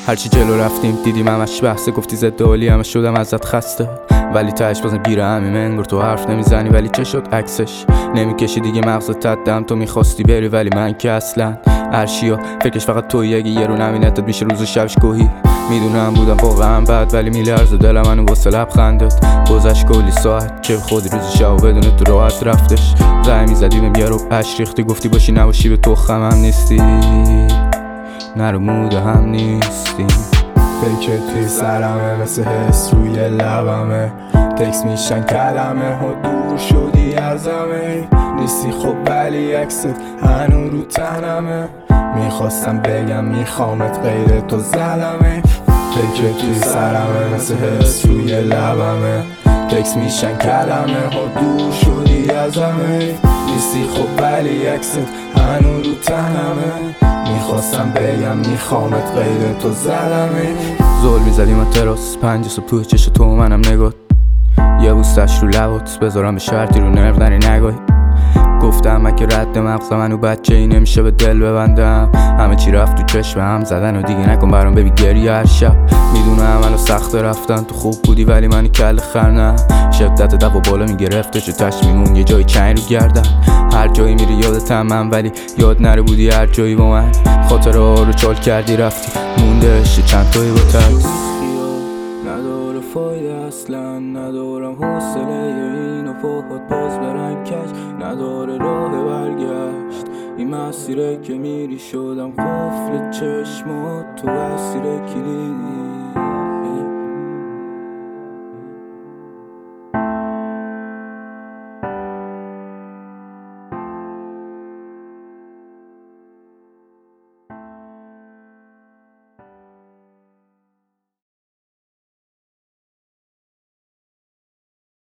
هرچی جلو رفتیم دیدیم همش بحثه، گفتی ضد عالی همه شدم ازت خسته، ولی تهش بازم گیره همیم انگار تو حرف نمیزنی. ولی چه شد عکسش نمیکشی دیگه مغزت تدم، تو میخواستی بری ولی من که اصلا عرشیا فکرش فقط تویی، اگه یه رو نبینتت میشه روز و شبش گوهی. میدونم بودم واقعا بد ولی میلرزه دلم منو واسه لبخندت. گذشت کلی ساعت چه خودی روز شب بدون تو راحت رفتش. زنگ میزدی بهم یه رو اش ریختی، گفتی باشی نباشی به تو خمم نیستی، نرو موده هم نیستی. فکر توی سرمه مثل حس روی لبمه، تکس میشن کلمه ها دور شدی ازمه. نیستی خب ولی عکست هنو رو تنمه، میخواستم بگم میخوامت غیر تو ظلمه. فکر توی سرمه مثل حس روی لبمه، تکس میشن کلمه ها دور شدی ازمه. نیستی خب ولی عکست هنو رو تنمه، میخواستم بگم میخوامت غیر تو ظلمه. زل میزدیم و تراس 5 صبح توی چش تو و منم نگات، یه بوستش رو لبات بذارم به شرطی رو نرو نری نگاهی. گفتم اگه رد مغز منو بچه ای نمیشه به دل ببندم، همه چی رفت تو چشم هم زدن و دیگه نکن برام ببی گریه هر شب. میدونم الان سخت رفتن، تو خوب بودی ولی منی کل خرنم. شدت دو بالا میگرفتش و تش میمون یه جای چنگ رو گردن. هر جایی میری یادتم من ولی یاد نره بودی هر جایی با من. خاطره ها رو چال کردی رفتی موندهش چند تایی با تکس. نداره فایده اصلا، ندارم حوصله این و فوقات باز برن کش، نداره راه برگشت این مسیره که میری شدم قفل چشمات تو اسیر کلیدی.